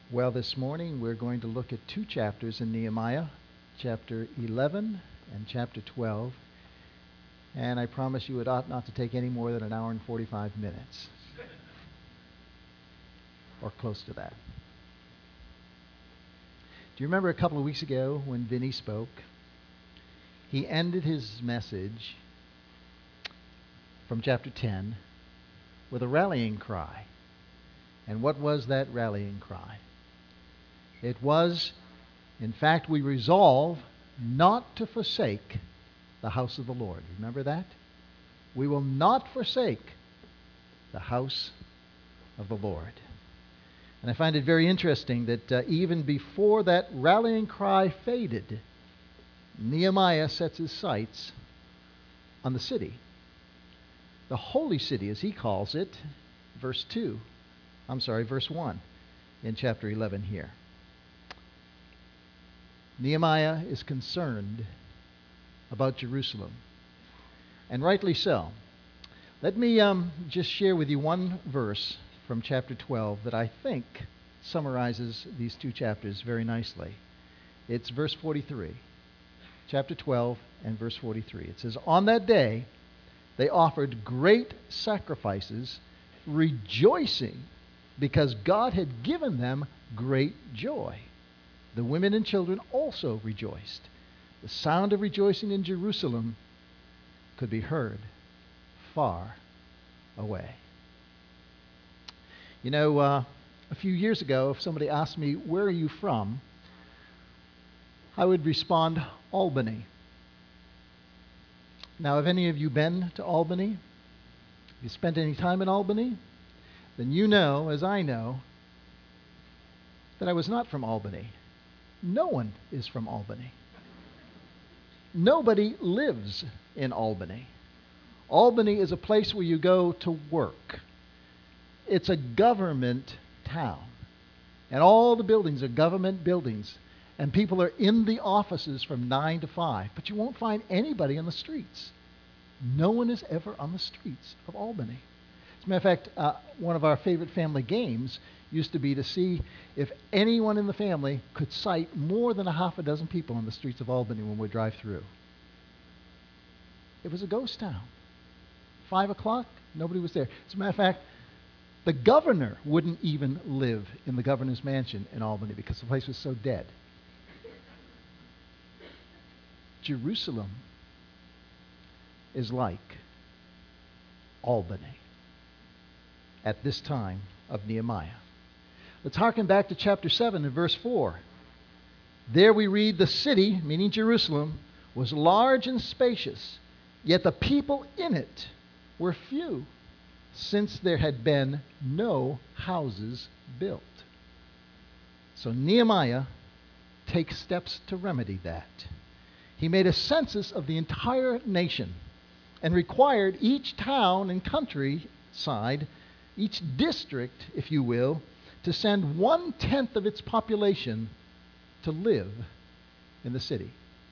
Well, this morning we're going to look at two chapters in Nehemiah, chapter 11 and chapter 12. And I promise you it ought not to take any more than an hour and 45 minutes, or close to that. Do you remember a couple of weeks ago when Vinny spoke? He ended his message from chapter 10 with a rallying cry. And what was that rallying cry? It was, in fact, we resolve not to forsake the house of the Lord. Remember that? We will not forsake the house of the Lord. And I find it very interesting that even before that rallying cry faded, Nehemiah sets his sights on the city. The holy city, as he calls it, verse 1 in chapter 11 here. Nehemiah is concerned about Jerusalem, and rightly so. Let me just share with you one verse from chapter 12 that I think summarizes these two chapters very nicely. It's verse 43, chapter 12 and verse 43. It says, "On that day they offered great sacrifices, rejoicing because God had given them great joy. The women and children also rejoiced. The sound of rejoicing in Jerusalem could be heard far away." You know, a few years ago, if somebody asked me, "Where are you from?" I would respond, "Albany." Now, have any of you been to Albany? Have you spent any time in Albany? Then you know, as I know, that I was not from Albany. No one is from Albany. Nobody lives in Albany. Albany is a place where you go to work. It's a government town. And all the buildings are government buildings. And people are in the offices from 9 to 5. But you won't find anybody on the streets. No one is ever on the streets of Albany. As a matter of fact, one of our favorite family games used to be to see if anyone in the family could cite more than a half a dozen people on the streets of Albany when we drive through. It was a ghost town. 5 o'clock, nobody was there. As a matter of fact, the governor wouldn't even live in the governor's mansion in Albany because the place was so dead. Jerusalem is like Albany at this time of Nehemiah. Let's hearken back to chapter 7 and verse 4. There we read, "The city," meaning Jerusalem, "was large and spacious, yet the people in it were few, since there had been no houses built." So Nehemiah takes steps to remedy that. He made a census of the entire nation and required each town and countryside, each district, if you will, to send 1/10 of its population to live in the city.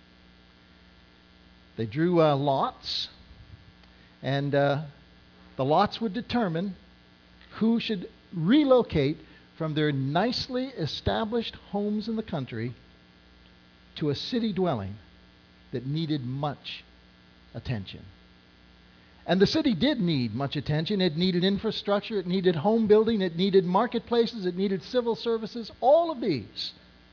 They drew lots, and the lots would determine who should relocate from their nicely established homes in the country to a city dwelling that needed much attention. And the city did need much attention. It needed infrastructure, it needed home building, it needed marketplaces, it needed civil services. All of these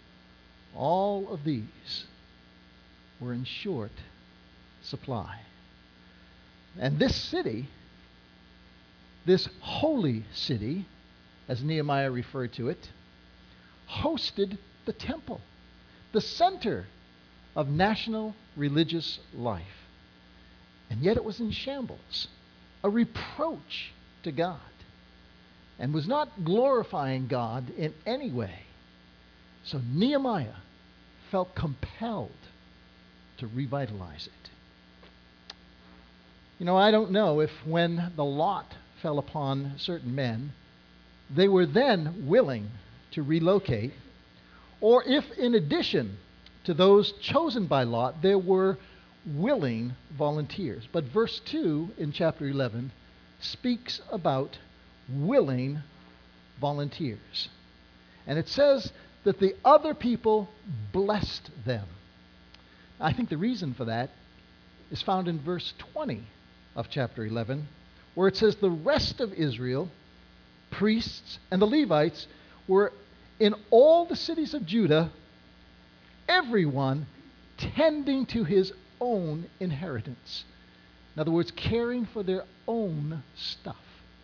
were in short supply. And this city, this holy city, as Nehemiah referred to it, hosted the temple, the center of national religious life. And yet it was in shambles, a reproach to God, and was not glorifying God in any way. So Nehemiah felt compelled to revitalize it. You know, I don't know if when the lot fell upon certain men, they were then willing to relocate, or if in addition to those chosen by Lot, there were willing volunteers. But verse 2 in chapter 11 speaks about willing volunteers. And it says that the other people blessed them. I think the reason for that is found in verse 20 of chapter 11, where it says the rest of Israel, priests and the Levites, were in all the cities of Judah, everyone tending to his own inheritance. In other words, caring for their own stuff.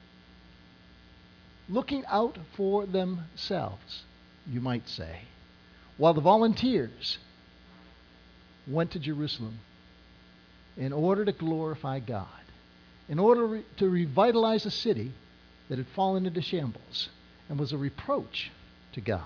Looking out for themselves, you might say. While the volunteers went to Jerusalem in order to glorify God, in order to revitalize a city that had fallen into shambles and was a reproach to God.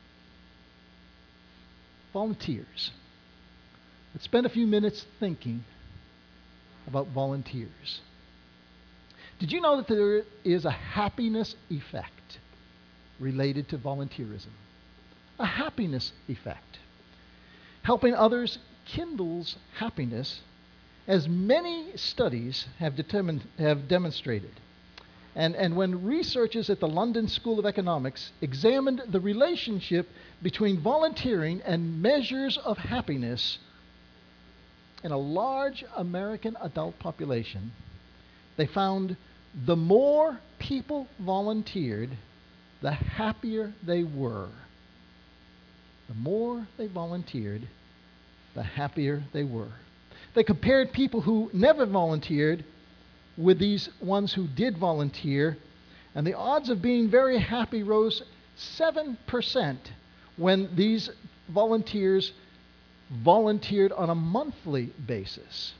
Volunteers. Let's spend a few minutes thinking about volunteers. Did you know that there is a happiness effect related to volunteerism? A happiness effect. Helping others kindles happiness, as many studies have demonstrated. And when researchers at the London School of Economics examined the relationship between volunteering and measures of happiness in a large American adult population, they found the more people volunteered, the happier they were. The more they volunteered, the happier they were. They compared people who never volunteered with these ones who did volunteer, and the odds of being very happy rose 7% when these volunteers volunteered on a monthly basis.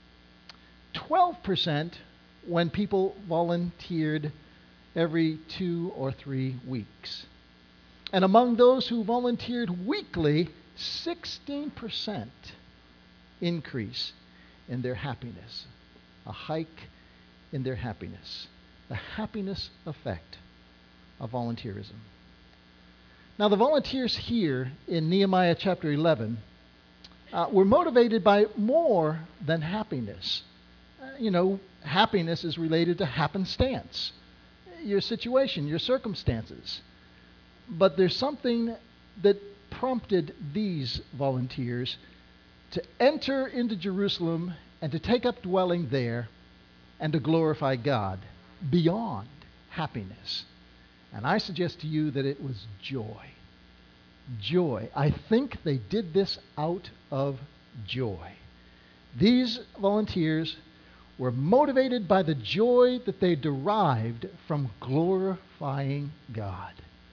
12% when people volunteered every 2 or 3 weeks. And among those who volunteered weekly, 16% increase in their happiness. A hike in their happiness. The happiness effect of volunteerism. Now, the volunteers here in Nehemiah chapter 11 were motivated by more than happiness. Happiness is related to happenstance, your situation, your circumstances. But there's something that prompted these volunteers to enter into Jerusalem and to take up dwelling there and to glorify God beyond happiness. And I suggest to you that it was joy. Joy. I think they did this out of joy. These volunteers were motivated by the joy that they derived from glorifying God.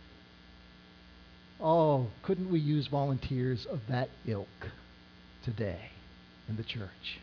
Oh, couldn't we use volunteers of that ilk today in the church?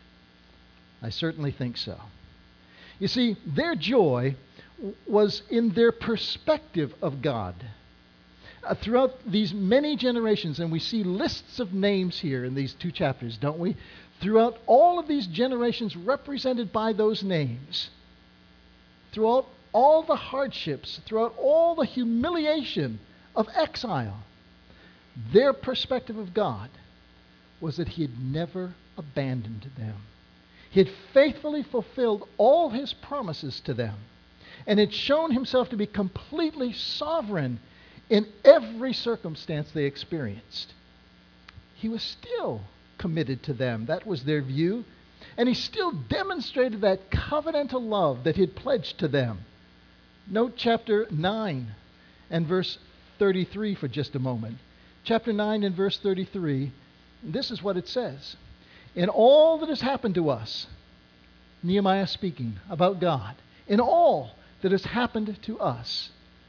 I certainly think so. You see, their joy was in their perspective of God. Throughout these many generations, and we see lists of names here in these 2 chapters, don't we? Throughout all of these generations represented by those names, throughout all the hardships, throughout all the humiliation of exile, their perspective of God was that he had never abandoned them. He had faithfully fulfilled all his promises to them, and had shown himself to be completely sovereign in every circumstance they experienced. He was still committed to them. That was their view. And he still demonstrated that covenantal love that he had pledged to them. Note chapter 9 and verse 33 for just a moment. Chapter 9 and verse 33, this is what it says. In all that has happened to us, Nehemiah speaking about God, in all that has happened to us,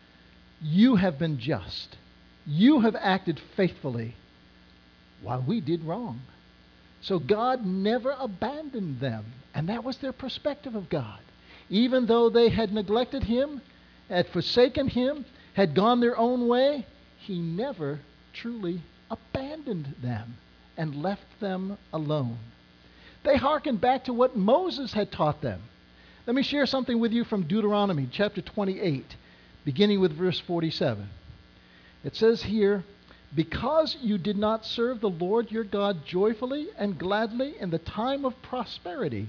you have been just. You have acted faithfully while we did wrong. So God never abandoned them. And that was their perspective of God. Even though they had neglected him, had forsaken him, had gone their own way, he never truly abandoned them and left them alone. They hearkened back to what Moses had taught them. Let me share something with you from Deuteronomy chapter 28, beginning with verse 47. It says here, because you did not serve the Lord your God joyfully and gladly in the time of prosperity,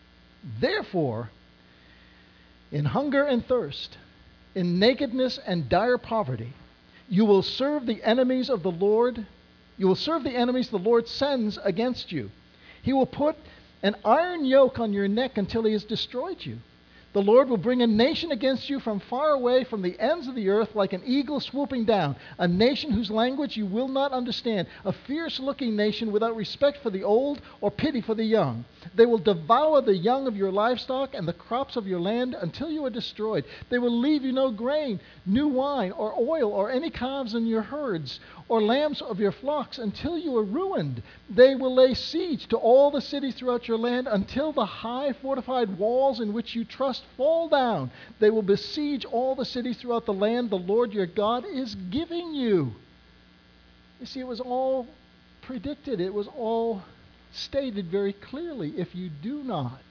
therefore, in hunger and thirst, in nakedness and dire poverty, You will serve the enemies of the Lord. You will serve the enemies the Lord sends against you. He will put an iron yoke on your neck until he has destroyed you. The Lord will bring a nation against you from far away, from the ends of the earth, like an eagle swooping down, a nation whose language you will not understand, a fierce-looking nation without respect for the old or pity for the young. They will devour the young of your livestock and the crops of your land until you are destroyed. They will leave you no grain, new wine, or oil, or any calves in your herds, or lambs of your flocks, until you are ruined. They will lay siege to all the cities throughout your land until the high fortified walls in which you trust fall down. They will besiege all the cities throughout the land the Lord your God is giving you. You see, it was all predicted. It was all stated very clearly. If you do not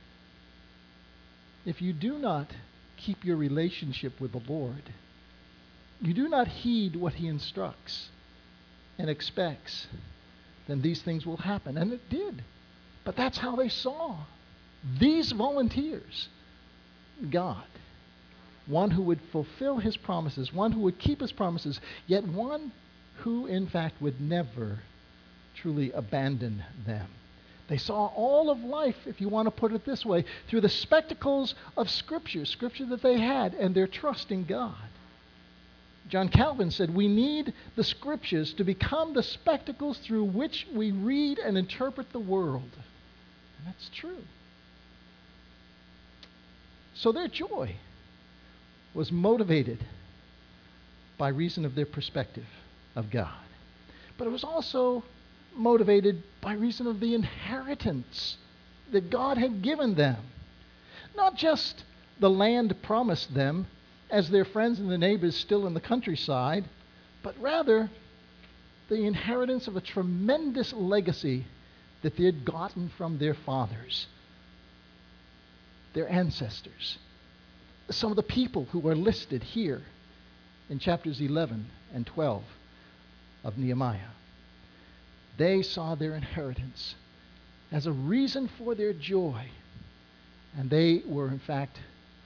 keep your relationship with the Lord, you do not heed what he instructs and expects, then these things will happen. And it did. But that's how they saw these volunteers God. One who would fulfill his promises, one who would keep his promises, yet one who, in fact, would never truly abandon them. They saw all of life, if you want to put it this way, through the spectacles of Scripture that they had, and their trust in God. John Calvin said, we need the Scriptures to become the spectacles through which we read and interpret the world. And that's true. So their joy was motivated by reason of their perspective of God. But it was also motivated by reason of the inheritance that God had given them. Not just the land promised them as their friends and the neighbors still in the countryside, but rather the inheritance of a tremendous legacy that they had gotten from their fathers, their ancestors. Some of the people who are listed here in chapters 11 and 12 of Nehemiah. They saw their inheritance as a reason for their joy, and they were, in fact,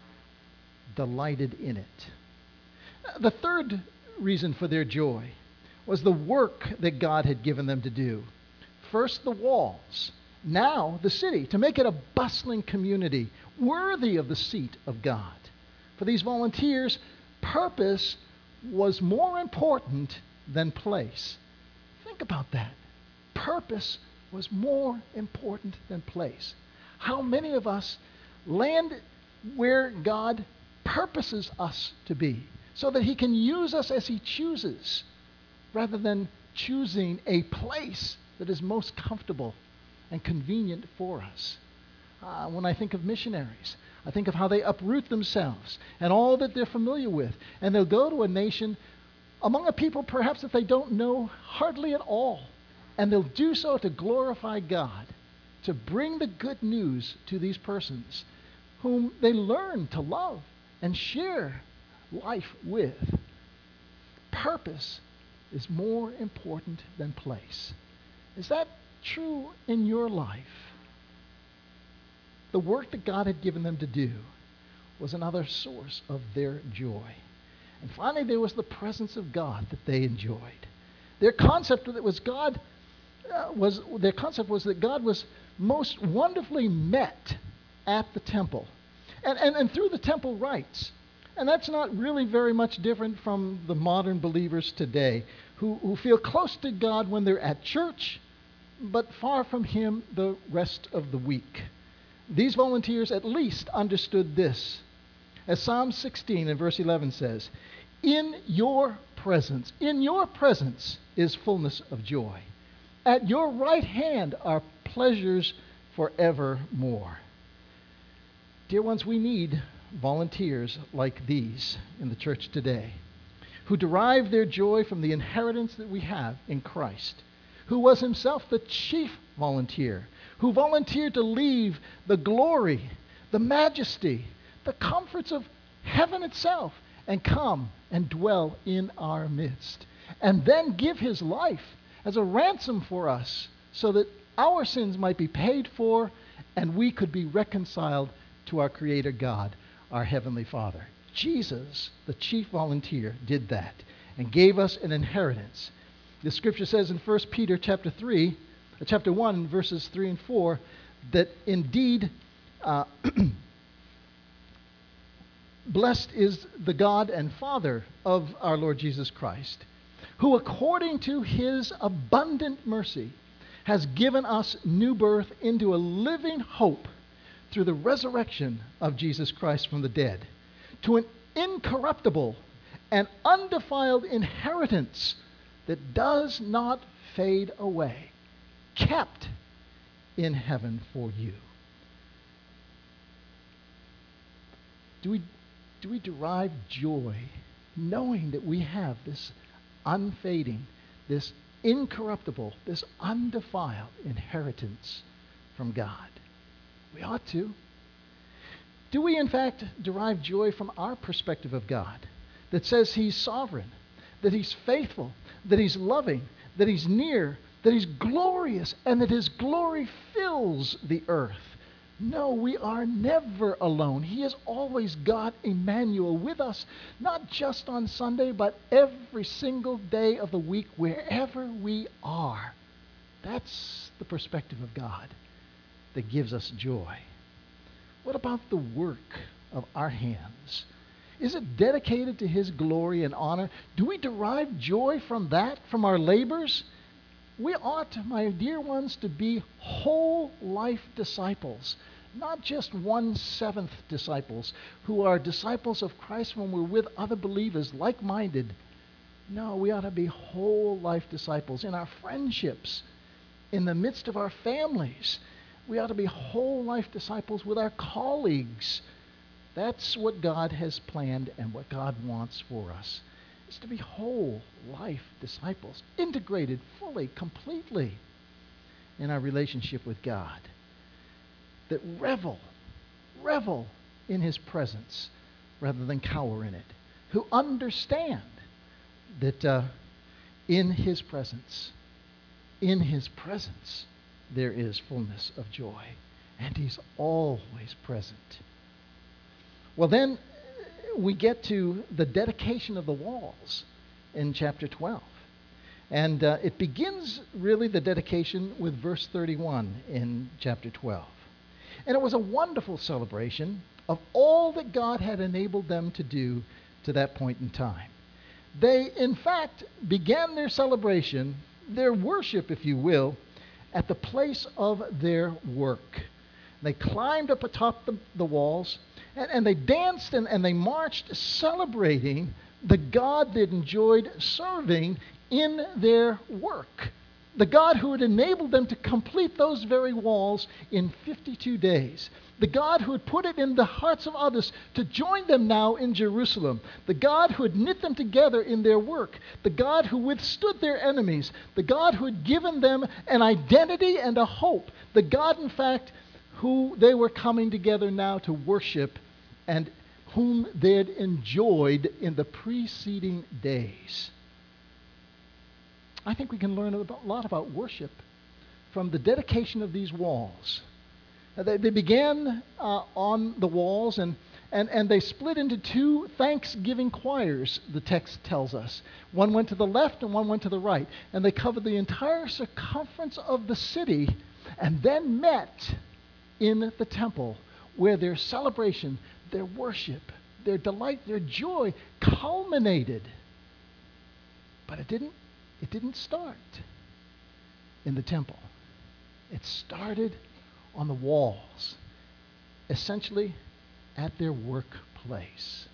delighted in it. The third reason for their joy was the work that God had given them to do. First, the walls, now the city, to make it a bustling community worthy of the seat of God. For these volunteers, purpose was more important than place. Think about that. Purpose was more important than place. How many of us land where God purposes us to be so that he can use us as he chooses rather than choosing a place that is most comfortable and convenient for us? When I think of missionaries, I think of how they uproot themselves and all that they're familiar with, and they'll go to a nation among a people perhaps that they don't know hardly at all, and they'll do so to glorify God, to bring the good news to these persons whom they learn to love and share life with. Purpose is more important than place. Is that true in your life? The work that God had given them to do was another source of their joy. And finally, there was the presence of God that they enjoyed. Their concept was that God was most wonderfully met at the temple and through the temple rites. And that's not really very much different from the modern believers today who feel close to God when they're at church, but far from him the rest of the week. These volunteers at least understood this. As Psalm 16 and verse 11 says, in your presence is fullness of joy. At your right hand are pleasures forevermore. Dear ones, we need volunteers like these in the church today, who derive their joy from the inheritance that we have in Christ, who was himself the chief volunteer, who volunteered to leave the glory, the majesty, the comforts of heaven itself and come and dwell in our midst, and then give his life as a ransom for us so that our sins might be paid for and we could be reconciled to our Creator God, our Heavenly Father. Jesus, the chief volunteer, did that. and gave us an inheritance. The scripture says in 1 Peter chapter 1, verses 3 and 4, that indeed blessed is the God and Father of our Lord Jesus Christ, who according to his abundant mercy has given us new birth into a living hope through the resurrection of Jesus Christ from the dead, to an incorruptible and undefiled inheritance that does not fade away, kept in heaven for you. Do we derive joy knowing that we have this unfading, this incorruptible, this undefiled inheritance from God? We ought to. Do we, in fact, derive joy from our perspective of God that says he's sovereign, that he's faithful, that he's loving, that he's near, that he's glorious, and that his glory fills the earth? No, we are never alone. He has always got Emmanuel with us, not just on Sunday, but every single day of the week, wherever we are. That's the perspective of God that gives us joy. What about the work of our hands? Is it dedicated to his glory and honor? Do we derive joy from that, from our labors? We ought, my dear ones, to be whole life disciples, not just 1/7 disciples who are disciples of Christ when we're with other believers, like-minded. No, we ought to be whole life disciples in our friendships, in the midst of our families. We ought to be whole life disciples with our colleagues. That's what God has planned and what God wants for us, is to be whole life disciples, integrated fully, completely in our relationship with God, that revel in his presence rather than cower in it, who understand that in his presence, there is fullness of joy, and he's always present. Well, then we get to the dedication of the walls in chapter 12. And it begins really the dedication with verse 31 in chapter 12. And it was a wonderful celebration of all that God had enabled them to do to that point in time. They, in fact, began their celebration, their worship, if you will, at the place of their work. They climbed up atop the walls, and they danced and they marched, celebrating the God that enjoyed serving in their work. The God who had enabled them to complete those very walls in 52 days. The God who had put it in the hearts of others to join them now in Jerusalem. The God who had knit them together in their work. The God who withstood their enemies. The God who had given them an identity and a hope. The God, in fact, who they were coming together now to worship and whom they had enjoyed in the preceding days. I think we can learn a lot about worship from the dedication of these walls. They began on the walls, and they split into two thanksgiving choirs, the text tells us. One went to the left and one went to the right. And they covered the entire circumference of the city and then met in the temple where their celebration, their worship, their delight, their joy culminated. But it didn't start in the temple. It started on the walls, essentially at their workplace.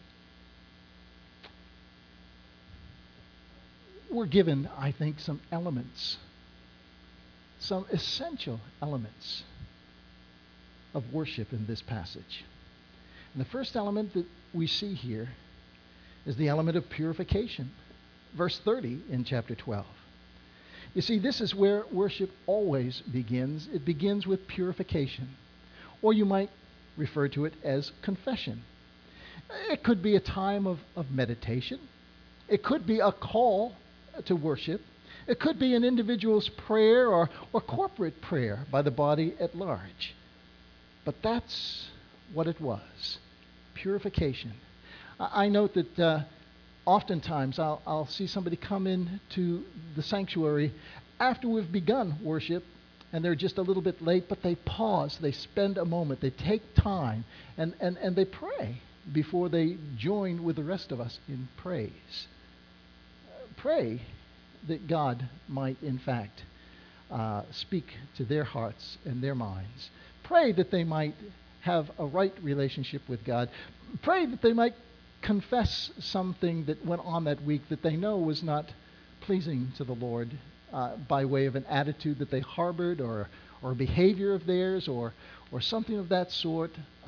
We're given, I think, some elements, some essential elements of worship in this passage. And the first element that we see here is the element of purification. Verse 30 in chapter 12. You see, this is where worship always begins. It begins with purification, or you might refer to it as confession. It could be a time of meditation. It could be a call to worship. It could be an individual's prayer or corporate prayer by the body at large. But that's what it was, purification. I note that Oftentimes, I'll see somebody come into the sanctuary after we've begun worship, and they're just a little bit late, but they pause, they spend a moment, they take time, and they pray before they join with the rest of us in praise. Pray that God might, in fact, speak to their hearts and their minds. Pray that they might have a right relationship with God. Pray that they might confess something that went on that week that they know was not pleasing to the Lord, by way of an attitude that they harbored, or a behavior of theirs, or something of that sort.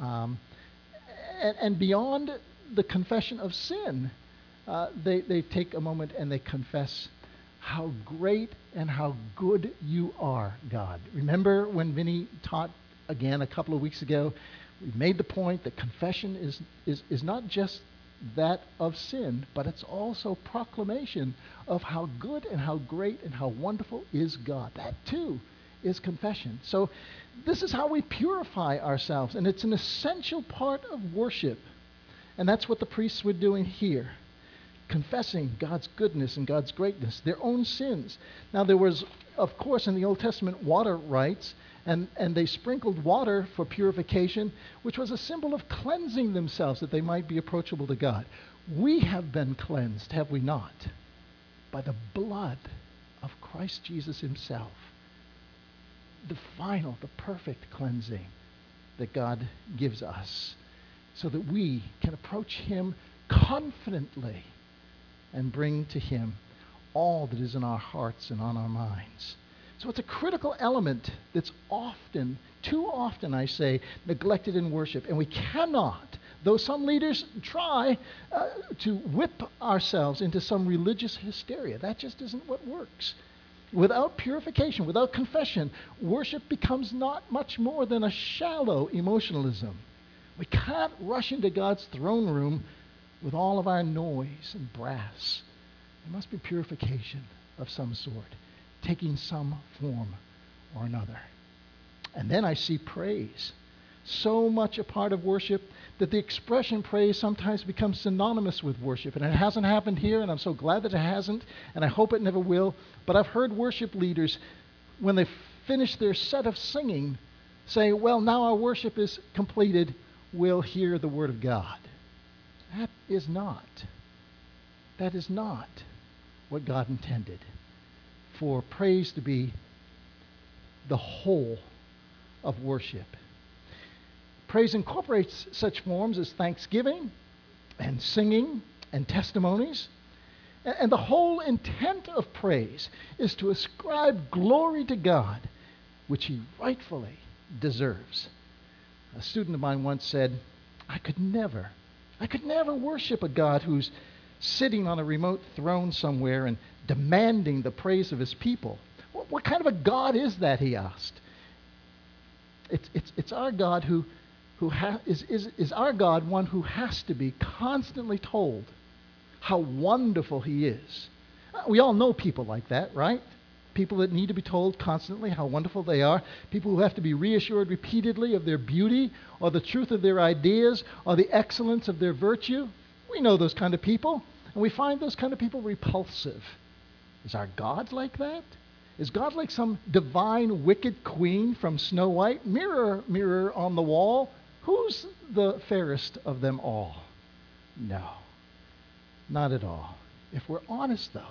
And beyond the confession of sin, they take a moment and they confess how great and how good you are, God. Remember when Vinny taught again a couple of weeks ago? We made the point that confession is not just that of sin, but it's also proclamation of how good and how great and how wonderful is God. That too is confession. So this is how we purify ourselves, and it's an essential part of worship. And that's what the priests were doing here, confessing God's goodness and God's greatness, their own sins. Now there was, of course, in the Old Testament, water rites, and they sprinkled water for purification, which was a symbol of cleansing themselves that they might be approachable to God. We have been cleansed, have we not? By the blood of Christ Jesus himself. The final, the perfect cleansing that God gives us, so that we can approach him confidently and bring to him all that is in our hearts and on our minds. So it's a critical element that's often, too often I say, neglected in worship. And we cannot, though some leaders try to whip ourselves into some religious hysteria, that just isn't what works. Without purification, without confession, worship becomes not much more than a shallow emotionalism. We can't rush into God's throne room with all of our noise and brass. There must be purification of some sort, taking some form or another. And then I see praise, so much a part of worship that the expression praise sometimes becomes synonymous with worship. And it hasn't happened here, and I'm so glad that it hasn't, and I hope it never will. But I've heard worship leaders, when they finish their set of singing, say, well, now our worship is completed, we'll hear the word of God. That is not what God intended. For praise to be the whole of worship. Praise incorporates such forms as thanksgiving and singing and testimonies. And the whole intent of praise is to ascribe glory to God, which he rightfully deserves. A student of mine once said, I could never worship a God who's sitting on a remote throne somewhere and demanding the praise of his people. What kind of a God is that, he asked. It's our God is our God one who has to be constantly told how wonderful he is. We all know people like that, right? People that need to be told constantly how wonderful they are. People who have to be reassured repeatedly of their beauty, or the truth of their ideas, or the excellence of their virtue. We know those kind of people, and we find those kind of people repulsive. Is our God like that? Is God like some divine wicked queen from Snow White? Mirror, mirror on the wall, who's the fairest of them all? No, not at all. If we're honest, though,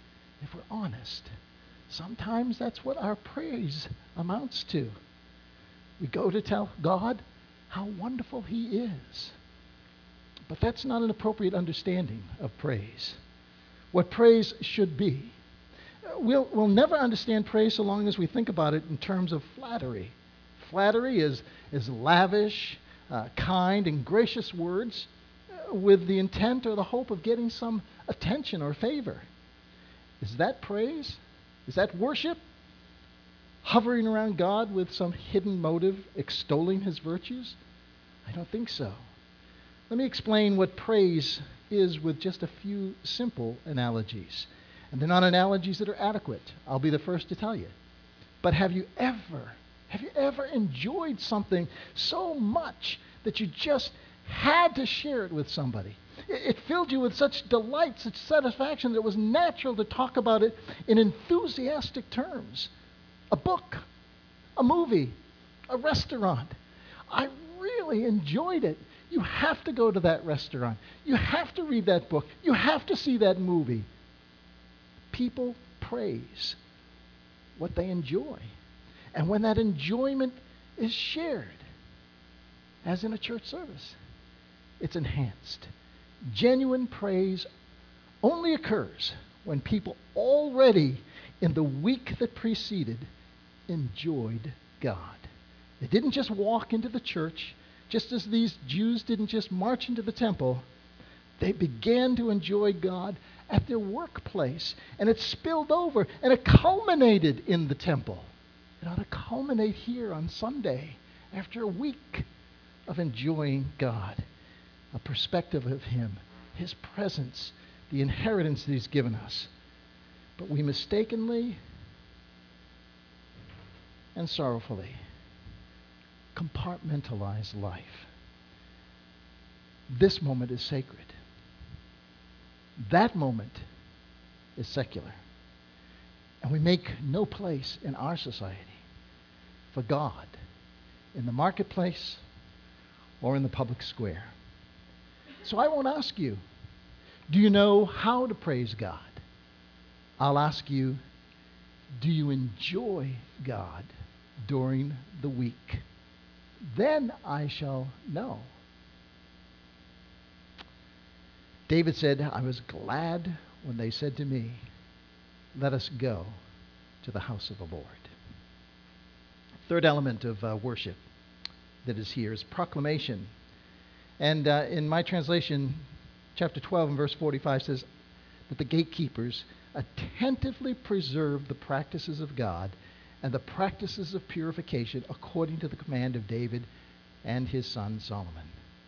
sometimes that's what our praise amounts to. We go to tell God how wonderful he is. But that's not an appropriate understanding of praise. What praise should be. We'll never understand praise so long as we think about it in terms of flattery. Flattery is lavish, kind, and gracious words with the intent or the hope of getting some attention or favor. Is that praise? Is that worship? Hovering around God with some hidden motive, extolling his virtues? I don't think so. Let me explain what praise is with just a few simple analogies. And they're not analogies that are adequate. I'll be the first to tell you. But have you ever enjoyed something so much that you just had to share it with somebody? It filled you with such delight, such satisfaction that it was natural to talk about it in enthusiastic terms. A book, a movie, a restaurant. I really enjoyed it. You have to go to that restaurant. You have to read that book. You have to see that movie. People praise what they enjoy. And when that enjoyment is shared, as in a church service, it's enhanced. Genuine praise only occurs when people already in the week that preceded enjoyed God. They didn't just walk into the church, just as these Jews didn't just march into the temple. They began to enjoy God at their workplace, and it spilled over, and it culminated in the temple. It ought to culminate here on Sunday after a week of enjoying God, a perspective of Him, His presence, the inheritance that He's given us. But we mistakenly and sorrowfully compartmentalize life. This moment is sacred. That moment is secular. And we make no place in our society for God in the marketplace or in the public square. So I won't ask you, do you know how to praise God? I'll ask you, do you enjoy God during the week? Then I shall know. David said, I was glad when they said to me, let us go to the house of the Lord. Third element of worship that is here is proclamation. And in my translation, chapter 12 and verse 45 says that the gatekeepers attentively preserve the practices of God and the practices of purification according to the command of David and his son Solomon.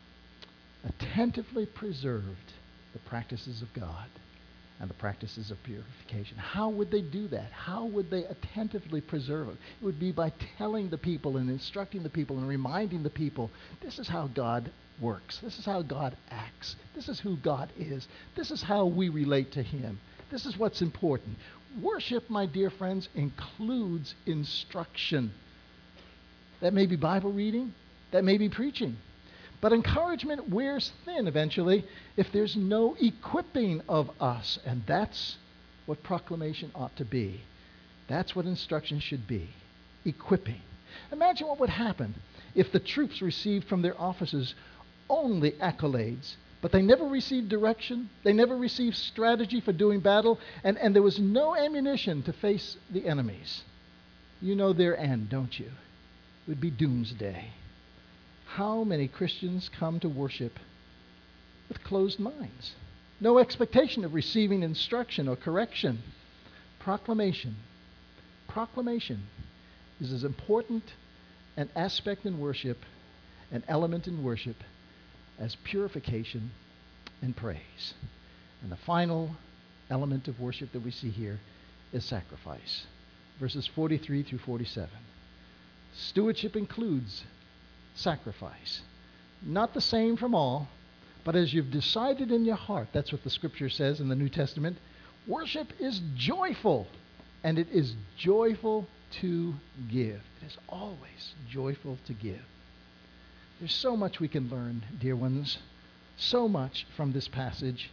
Attentively preserved the practices of God and the practices of purification. How would they do that? How would they attentively preserve it? It would be by telling the people and instructing the people and reminding the people, this is how God works. This is how God acts. This is who God is. This is how we relate to Him. This is what's important. Worship, my dear friends, includes instruction. That may be Bible reading. That may be preaching. But encouragement wears thin eventually if there's no equipping of us. And that's what proclamation ought to be. That's what instruction should be. Equipping. Imagine what would happen if the troops received from their officers only accolades, but they never received direction, they never received strategy for doing battle, and there was no ammunition to face the enemies. You know their end, don't you? It would be doomsday. How many Christians come to worship with closed minds? No expectation of receiving instruction or correction. Proclamation. Proclamation is as important an aspect in worship, an element in worship, as purification and praise. And the final element of worship that we see here is sacrifice. Verses 43 through 47. Stewardship includes sacrifice. Not the same from all, but as you've decided in your heart, that's what the scripture says in the New Testament, worship is joyful, and it is joyful to give. It is always joyful to give. There's so much we can learn, dear ones, so much from this passage.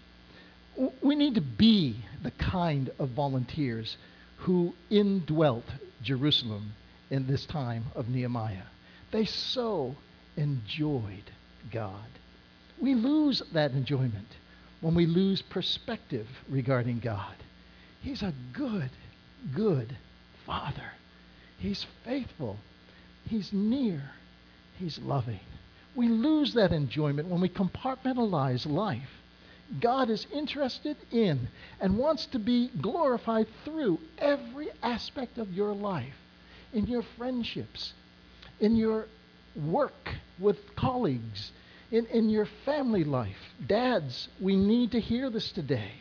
We need to be the kind of volunteers who indwelt Jerusalem in this time of Nehemiah. They so enjoyed God. We lose that enjoyment when we lose perspective regarding God. He's a good, good Father. He's faithful. He's near. He's loving. We lose that enjoyment when we compartmentalize life. God is interested in and wants to be glorified through every aspect of your life, in your friendships, in your work with colleagues, in your family life. Dads, we need to hear this today.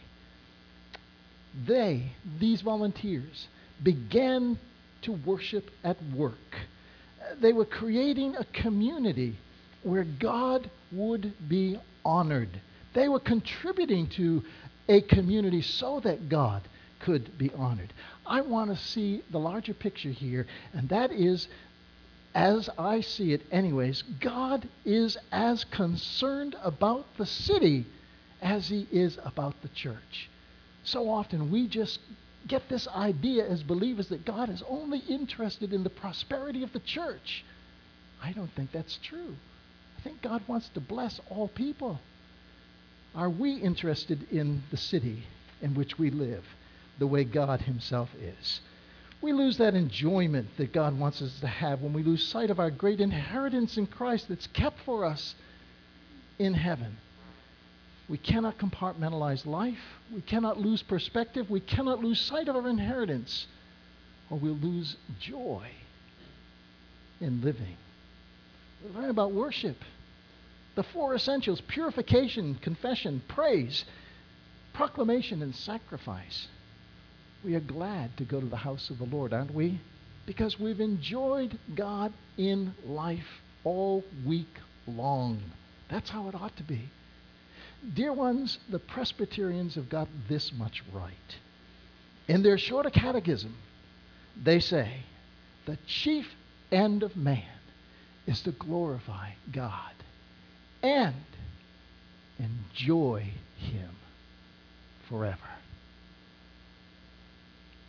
These volunteers, began to worship at work. They were creating a community where God would be honored They were contributing to a community so that God could be honored. I want to see the larger picture here, and that is, as I see it anyways, God is as concerned about the city as he is about the church. So often we just get this idea as believers that God is only interested in the prosperity of the church. I don't think that's true. I think God wants to bless all people. Are we interested in the city in which we live the way God himself is? We lose that enjoyment that God wants us to have when we lose sight of our great inheritance in Christ that's kept for us in heaven. We cannot compartmentalize life. We cannot lose perspective. We cannot lose sight of our inheritance, or we'll lose joy in living. We learn about worship. The four essentials: purification, confession, praise, proclamation, and sacrifice. We are glad to go to the house of the Lord, aren't we? Because we've enjoyed God in life all week long. That's how it ought to be. Dear ones, the Presbyterians have got this much right. In their shorter catechism, they say, the chief end of man is to glorify God and enjoy him forever.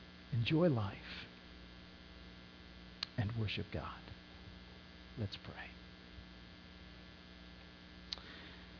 Enjoy life and worship God. Let's pray.